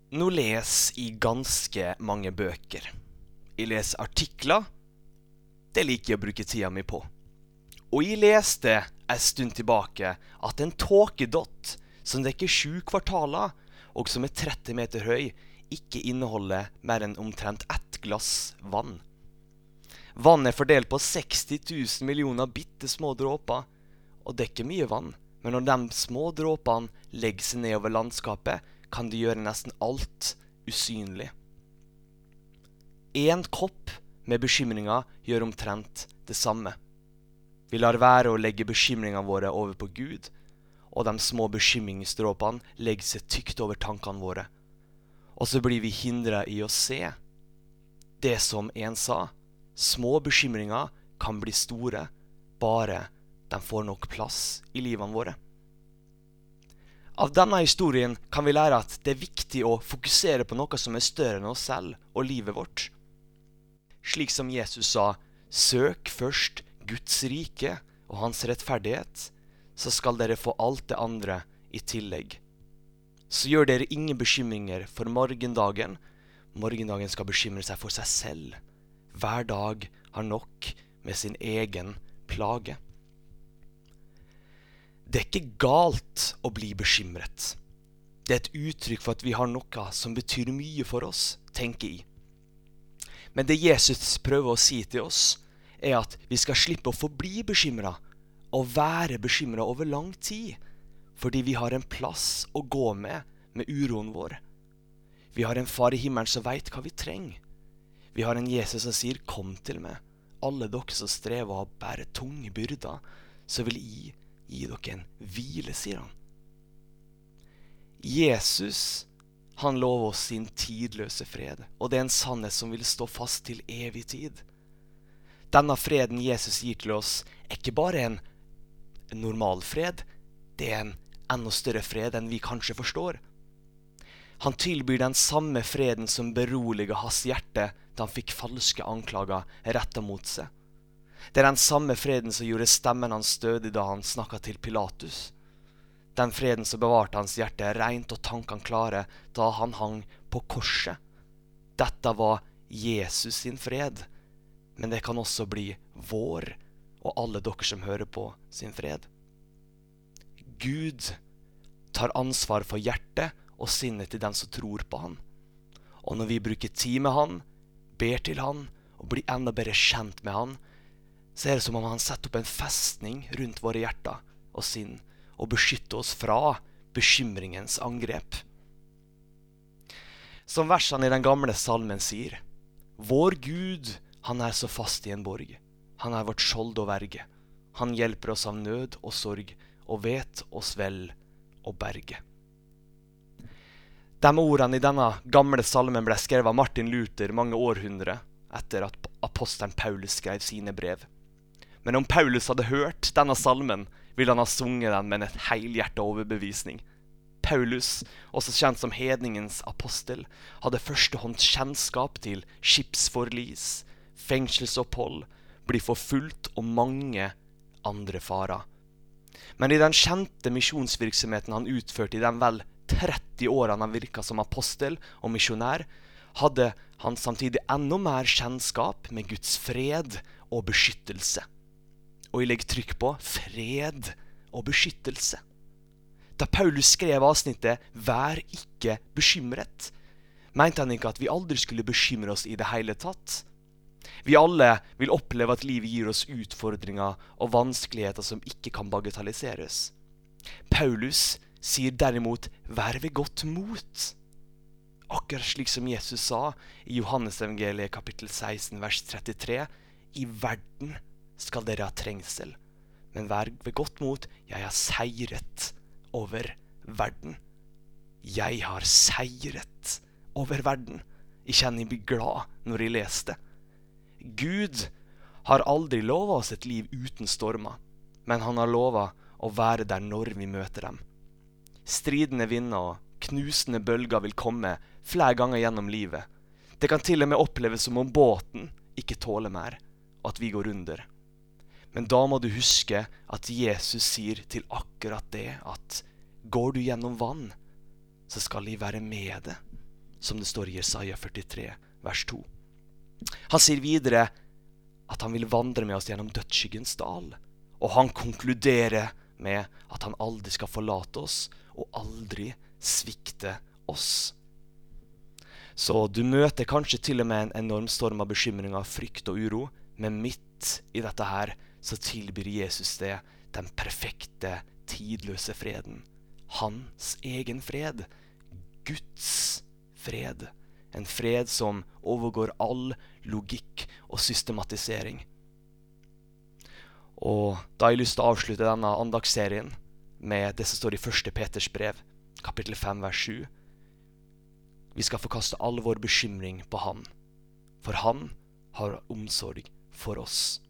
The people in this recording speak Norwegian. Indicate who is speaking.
Speaker 1: Nå les I ganske mange bøker. Jeg leser artikler. Det liker jeg å bruke tida mi på. Og jeg leste en stund tilbake at en tåkedott som dekker 7 kvartaler, og som 30 meter høy, ikke inneholder mer enn omtrent 1 glass vann. Vann fordelt på 60 000 millioner bittesmå dråper, og det ikke mye vann. Men når de små dråpene legger seg ned over landskapet, kan de gjøre nesten alt usynlig. En kopp med bekymringer gjør omtrent det samme. Vi lar være å legge bekymringene våre over på Gud, og de små bekymringsdråpene legger seg tykt over tankene våre. Og så blir vi hindret I å se. Det som en sa, små bekymringer kan bli store, bare de får nok plass I livene våre. Av denne historien kan vi lære at det viktig å fokusere på noe som større enn oss selv og livet vårt. Slik som Jesus sa, søk først Guds rike og hans rettferdighet, så skal dere få alt det andre I tillegg. Så gjør dere ingen bekymringer for morgendagen. Morgendagen skal bekymre seg for seg selv. Hver dag har nok med sin egen plage. Det ikke galt å bli bekymret. Det et uttrykk for at vi har noe som betyr mye for oss, tenker jeg. Men det Jesus prøver å si til oss, at vi skal slippe å forbli bekymret, og være bekymret over lang tid, fordi vi har en plass å gå med uroen vår. Vi har en far I himmelen som vet hva vi trenger. Vi har en Jesus som sier, kom til meg, alle dere som strever og bærer tunge byrder, så vil jeg gi dere en hvile, sier han. Jesus, han lover oss sin tidløse fred, og det en sannhet som vil stå fast til evig tid. Denne freden Jesus gir til oss ikke bare en normal fred, det en enda større fred enn vi kanskje forstår. Han tilbyr den samme freden som beroliget hans hjerte da han fikk falske anklager rettet mot seg. Det den samme freden som gjorde stemmen hans stødig da han snakket til Pilatus. Den freden som bevarte hans hjerte rent og tankene klare da han hang på korset. Dette var Jesus sin fred, men det kan også bli vår og alle dere som hører på sin fred. Gud tar ansvar for hjertet og sinnet til den som tror på han. Og når vi bruker tid med han, ber til han og blir enda bedre kjent med han, så det som om han setter opp en festning rundt våre hjerter og sinn, og beskytter oss fra bekymringens angrep. Som versene I den gamle salmen sier, vår Gud, han så fast I en borg. Han vårt skjold og verge. Han hjelper oss av nød og sorg, og vet oss vel og berge. De ordene I denne gamle salmen ble skrevet av Martin Luther mange århundre etter at apostelen Paulus skrev sine brev. Men om Paulus hadde hørt denne salmen, ville han ha sunget den med en helhjertet overbevisning. Paulus, også kjent som hedningens apostel, hadde førstehånds kjennskap til skipsforlis, fengselsopphold, bli forfulgt og mange andre farer. Men I den kjente misjonsvirksomheten han utførte I den vel 30 årene han virket som apostel og misjonær, hadde han samtidig enda mer kjennskap med Guds fred og beskyttelse. Og jeg legger trykk på fred og beskyttelse. Da Paulus skrev avsnittet «Vær ikke bekymret», mente han ikke at vi aldri skulle bekymre oss I det hele tatt. Vi alle vil oppleve at livet gir oss utfordringer og vanskeligheter som ikke kan bagatelliseres. Paulus sier derimot «Vær ved godt mot». Akkurat slik som Jesus sa I Johannes evangeliet kapittel 16 vers 33, «I verden skal dere ha trengsel, men vær ved godt mot, jeg har seiret over verden». Jeg har seiret over verden. Jeg kjenner jeg blir glad når jeg leser det. Gud har aldri lovet oss et liv uten stormer, men han har lovet å være der når vi møter dem. Stridende vinder og knusende bølger vil komme flere ganger gjennom livet. Det kan til og med oppleves som om båten ikke tåler mer, og at vi går under. Men da må du huske at Jesus sier til akkurat det at går du gjennom vann, så skal jeg være med deg. som det står i Jesaja 43, vers 2. Han sier videre at han vil vandre med oss gjennom dødsskyggens dal, og han konkluderer med at han aldri skal forlate oss, og aldri svikte oss. Så du møter kanskje til og med en enorm storm av bekymringer, frykt og uro, men midt i dette her så tilbyr Jesus det den perfekte, tidløse freden. Hans egen fred. Guds fred. En fred som overgår all logikk og systematisering. Og da har jeg lyst til å avslutte denne andagsserien med det som står i 1. Peters brev, kapittel 5, vers 7. Vi skal forkaste all vår bekymring på han, for han har omsorg for oss.